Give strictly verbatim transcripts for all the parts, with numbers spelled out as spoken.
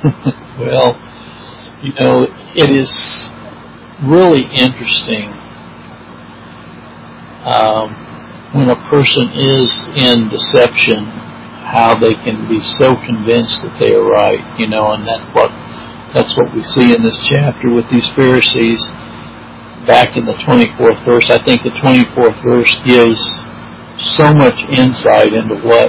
Well, you know, it is really interesting um, when a person is in deception, how they can be so convinced that they are right, you know, and that's what that's what we see in this chapter with these Pharisees. Back in the twenty-fourth verse, I think the twenty-fourth verse gives so much insight into what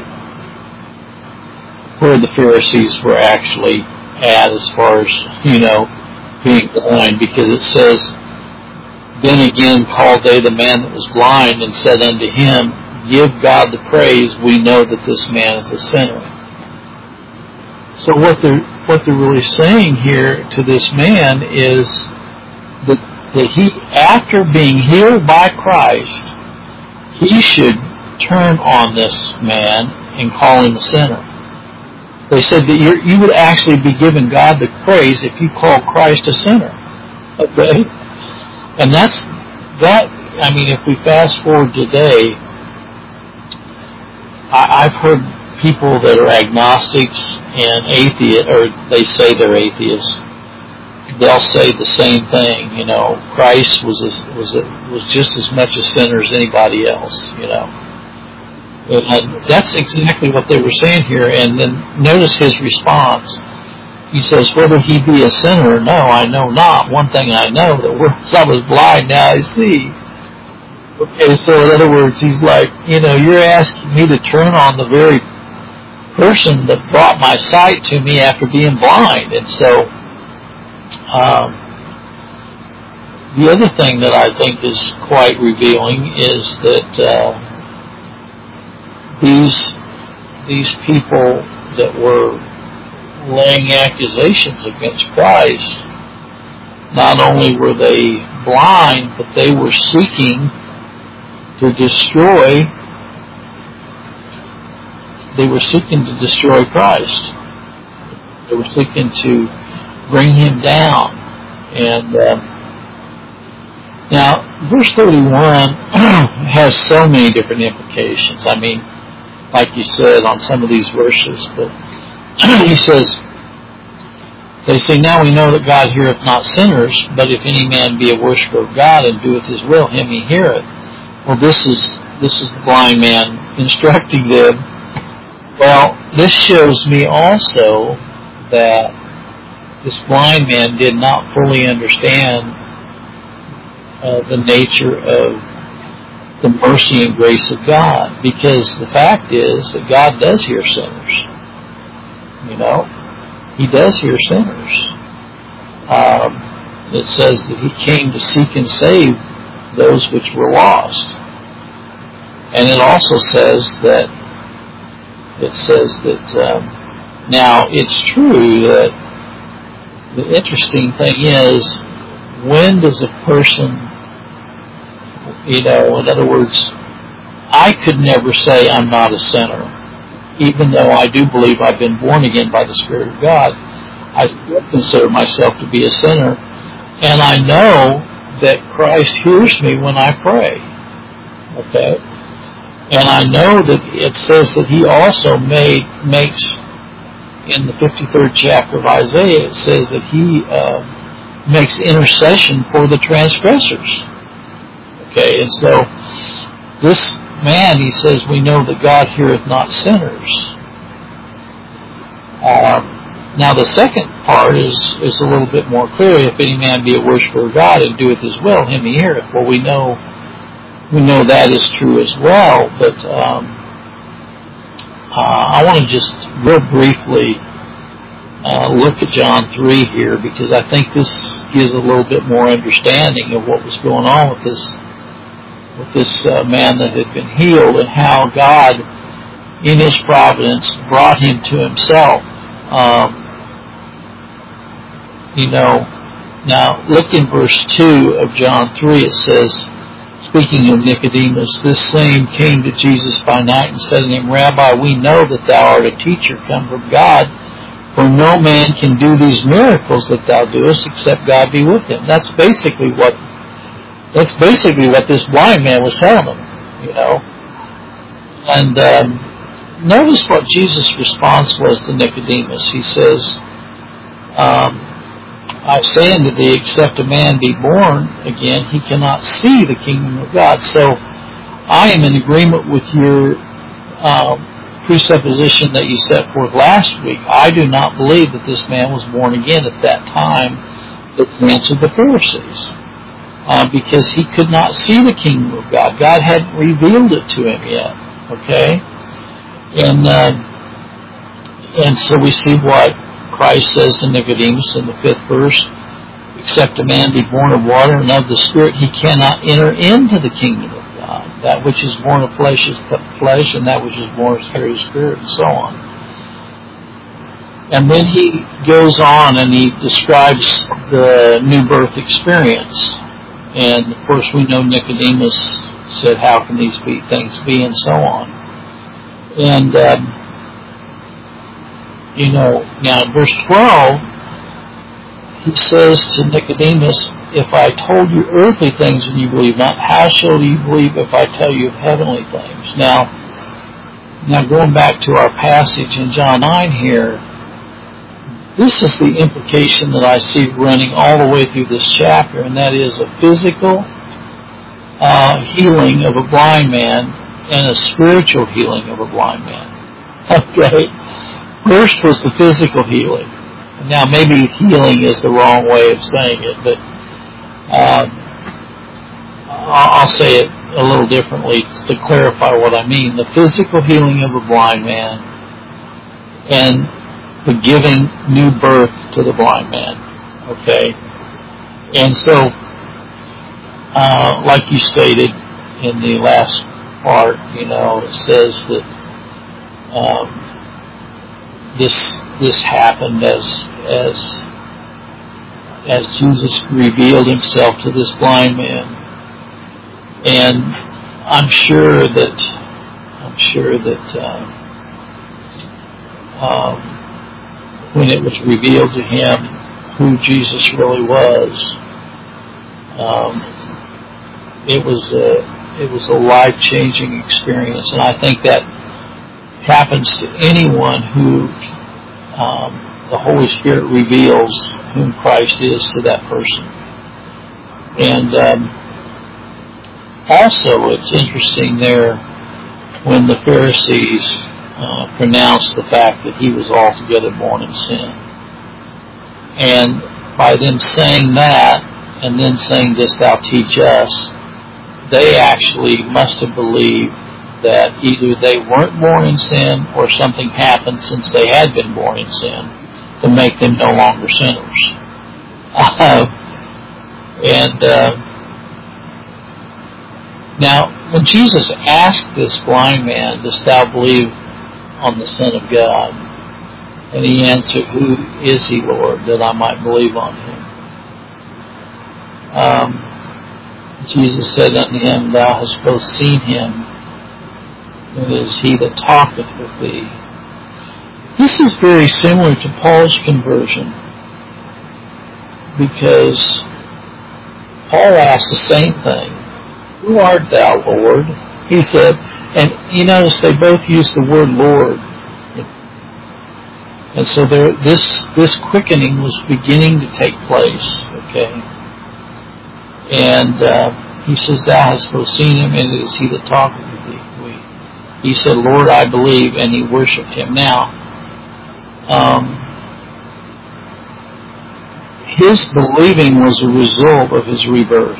where the Pharisees were actually at as far as, you know, being blind, because it says, "Then again called they the man that was blind, and said unto him, Give God the praise, we know that this man is a sinner." So what they're what they're really saying here to this man is that that he, after being healed by Christ, he should turn on this man and call him a sinner. They said that you're, you would actually be giving God the praise if you call Christ a sinner. Okay? And that's, that, I mean, if we fast forward today, I, I've heard people that are agnostics and atheists, or they say they're atheists, they'll say the same thing, you know, Christ was a, was a, was just as much a sinner as anybody else, you know. And that's exactly what they were saying here. And then notice his response. He says, "Whether he be a sinner or no, I know not. One thing I know, that whereas I was blind, now I see." Okay, so in other words, he's like, you know, you're asking me to turn on the very person that brought my sight to me after being blind. And so, um, the other thing that I think is quite revealing is that uh, these these people that were laying accusations against Christ, not only were they blind, but they were seeking to destroy, they were seeking to destroy Christ. They were seeking to bring him down. And uh, now, verse thirty-one has so many different implications. I mean, like you said on some of these verses, but he says, they say, "Now we know that God heareth not sinners, but if any man be a worshipper of God and doeth his will, him he heareth." Well, this is this is the blind man instructing them. Well, this shows me also that this blind man did not fully understand uh, the nature of the mercy and grace of God, because the fact is that God does hear sinners. You know, He does hear sinners. Um, it says that He came to seek and save those which were lost. And it also says that it says that um, now it's true that the interesting thing is, when does a person, you know, in other words, I could never say I'm not a sinner, even though I do believe I've been born again by the Spirit of God. I consider myself to be a sinner, and I know that Christ hears me when I pray. Okay? And I know that it says that He also made, makes, in the fifty-third chapter of Isaiah, it says that He uh, makes intercession for the transgressors. Okay, and so this man, he says, we know that God heareth not sinners. Um, now the second part is, is a little bit more clear. If any man be a worshiper of God and doeth his will, him he heareth. Well, we know we know that is true as well, but um, uh, I want to just real briefly uh, look at John three here, because I think this gives a little bit more understanding of what was going on with this with this uh, man that had been healed, and how God, in His providence, brought him to Himself. Um, you know, now look in verse two of John three. It says, speaking of Nicodemus, this same came to Jesus by night and said to him, Rabbi, we know that thou art a teacher come from God, for no man can do these miracles that thou doest except God be with him. That's basically what That's basically what this blind man was telling him, you know. And um, notice what Jesus' response was to Nicodemus. He says, Um, I say unto thee, except a man be born again, he cannot see the kingdom of God. So I am in agreement with your uh, presupposition that you set forth last week. I do not believe that this man was born again at that time that answered the Pharisees, uh, because he could not see the kingdom of God. God hadn't revealed it to him yet. Okay, and uh, and so we see what Christ says to Nicodemus in the fifth verse: except a man be born of water and of the Spirit, he cannot enter into the kingdom of God. That which is born of flesh is flesh, and that which is born of spirit is spirit, and so on. And then he goes on and he describes the new birth experience. And of course we know Nicodemus said, how can these be, things be, and so on. And um, you know, now in verse twelve, he says to Nicodemus, if I told you earthly things and you believe not, how shall you believe if I tell you of heavenly things? Now, now going back to our passage in John nine here, this is the implication that I see running all the way through this chapter, and that is a physical uh, healing of a blind man and a spiritual healing of a blind man. Okay? First was the physical healing. Now, maybe healing is the wrong way of saying it, but um, I'll say it a little differently to clarify what I mean. The physical healing of a blind man and the giving new birth to the blind man. Okay? And so, uh, like you stated in the last part, you know, it says that um, this this happened as as as Jesus revealed himself to this blind man, and I'm sure that I'm sure that uh, um, when it was revealed to him who Jesus really was, um, it was a it was a life-changing experience, and I think that happens to anyone who um, the Holy Spirit reveals whom Christ is to that person. And um, also, it's interesting there when the Pharisees uh, pronounced the fact that he was altogether born in sin. And by them saying that, and then saying, "Dost thou teach us?" they actually must have believed that either they weren't born in sin or something happened since they had been born in sin to make them no longer sinners. Uh, and uh, now, when Jesus asked this blind man, "Dost thou believe on the Son of God?" and he answered, "Who is he, Lord, that I might believe on him?" Um, Jesus said unto him, "Thou hast both seen him, it is he that talketh with thee." This is very similar to Paul's conversion, because Paul asked the same thing. "Who art thou, Lord?" He said, and you notice they both use the word Lord. And so there, this this quickening was beginning to take place, okay? And uh, he says, "Thou hast both seen him, and it is he that talketh with thee." He said, "Lord, I believe," and he worshipped him. Now, um, his believing was a result of his rebirth.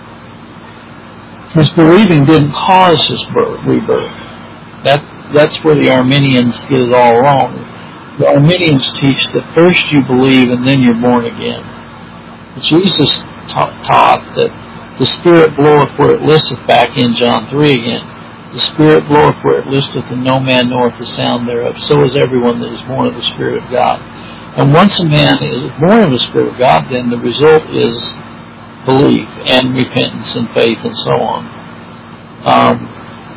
His believing didn't cause his birth, rebirth. That that's where the Arminians get it all wrong. The Arminians teach that first you believe and then you're born again. Jesus ta- taught that the Spirit bloweth where it listeth, back in John three again. The Spirit bloweth where it listeth, and no man knoweth the sound thereof. So is everyone that is born of the Spirit of God. And once a man is born of the Spirit of God, then the result is belief and repentance and faith and so on. Um,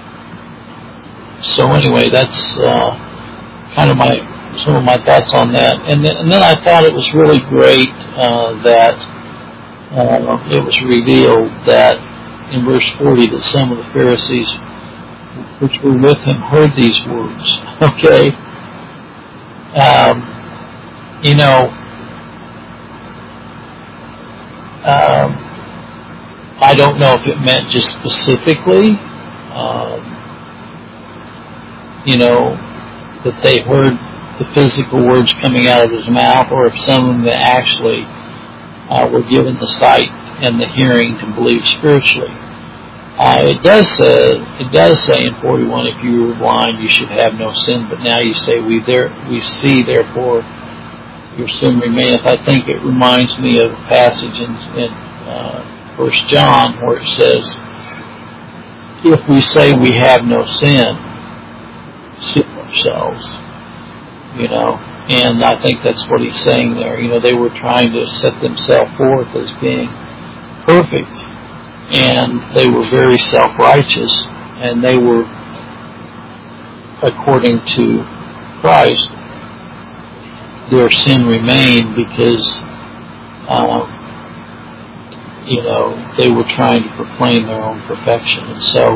so anyway, that's uh, kind of my some of my thoughts on that. And then, and then I thought it was really great uh, that uh, it was revealed that in verse forty that some of the Pharisees which were with him heard these words. Okay? Um, you know, Um, I don't know if it meant just specifically, um, you know, that they heard the physical words coming out of his mouth, or if some of them actually uh, were given the sight and the hearing to believe spiritually. Uh, it does say, it does say in forty-one, if you were blind, you should have no sin. But now you say, we there, we see, therefore, your sin remaineth. I think it reminds me of a passage in, in uh, First John where it says, if we say we have no sin, sin ourselves, you know. And I think that's what he's saying there. You know, they were trying to set themselves forth as being perfect, and they were very self-righteous, and they were, according to Christ, their sin remained because, um, you know, they were trying to proclaim their own perfection. And so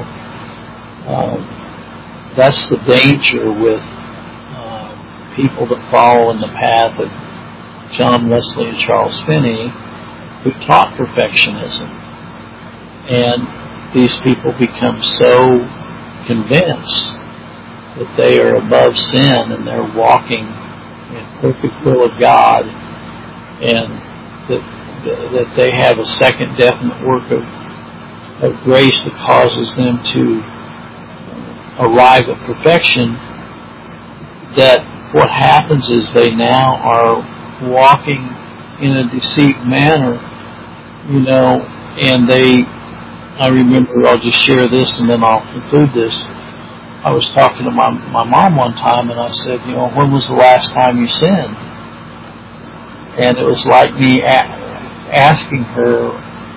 um, that's the danger with uh, people that follow in the path of John Wesley and Charles Finney, who taught perfectionism. And these people become so convinced that they are above sin and they're walking in perfect will of God, and that, that they have a second definite work of, of grace that causes them to arrive at perfection, that what happens is they now are walking in a deceived manner, you know, and they, I remember, I'll just share this and then I'll conclude this. I was talking to my my mom one time, and I said, you know, when was the last time you sinned? And it was like me a- asking her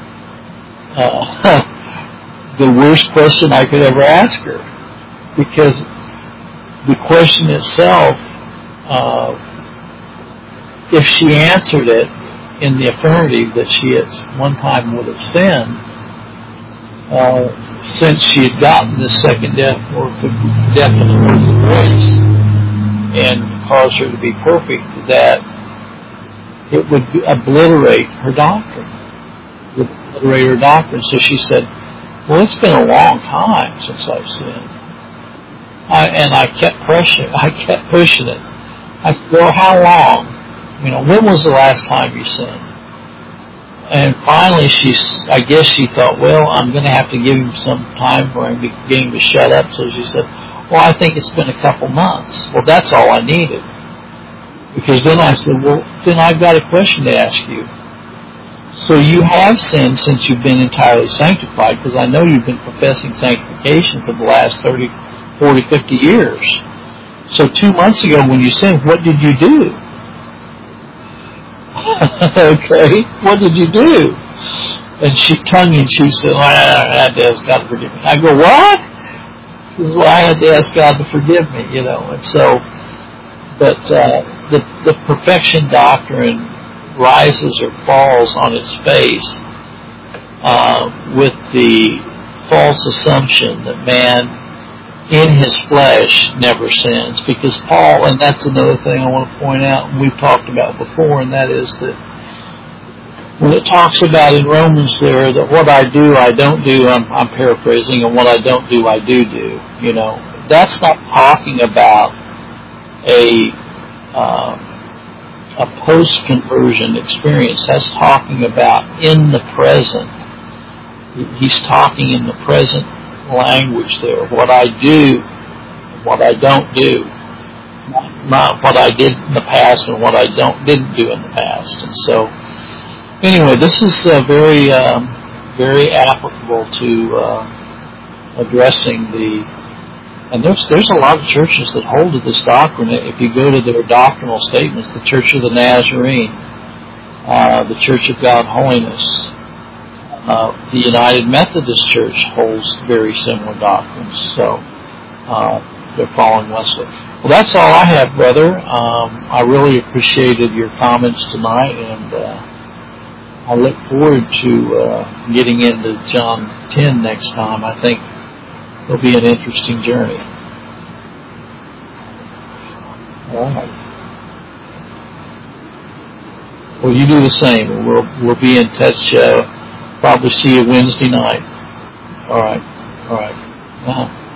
uh, the worst question I could ever ask her, because the question itself, uh, if she answered it in the affirmative that she at one time would have sinned, uh, since she had gotten the second definite work of, definite work of grace and caused her to be perfect, that it would obliterate her doctrine. It would obliterate her doctrine. So she said, well, it's been a long time since I've sinned. I, and I kept pushing, I kept pushing it. I said, well, how long? You know, when was the last time you sinned? And finally, she, I guess she thought, well, I'm going to have to give him some time for him to get him to shut up. So she said, well, I think it's been a couple months. Well, that's all I needed. Because then I said, well, then I've got a question to ask you. So you have sinned since you've been entirely sanctified, because I know you've been professing sanctification for the last thirty, forty, fifty years. So two months ago when you sinned, what did you do? Okay, what did you do? And she, tongue-in-cheek, said, well, I had to ask God to forgive me. I go, what? She says, well, I had to ask God to forgive me, you know. And so, but uh, the, the perfection doctrine rises or falls on its face uh, with the false assumption that man in his flesh never sins. Because Paul, and that's another thing I want to point out, and we've talked about before, and that is that when it talks about in Romans there that what I do, I don't do, I'm, I'm paraphrasing, and what I don't do, I do do, you know, that's not talking about a uh, a post-conversion experience. That's talking about in the present. He's talking in the present language there. What I do, what I don't do, not what I did in the past and what I don't didn't do in the past. And so, anyway, this is uh, very, um, very applicable to uh, addressing the. And there's there's a lot of churches that hold to this doctrine. If you go to their doctrinal statements, the Church of the Nazarene, uh, the Church of God Holiness. Uh, the United Methodist Church holds very similar doctrines, so uh, they're following Wesley. Well, that's all I have, brother. Um, I really appreciated your comments tonight, and uh, I look forward to uh, getting into John ten next time. I think it'll be an interesting journey. All right. Well, you do the same. We'll we'll be in touch. Uh, probably see you Wednesday night. All right. All right. Uh-huh.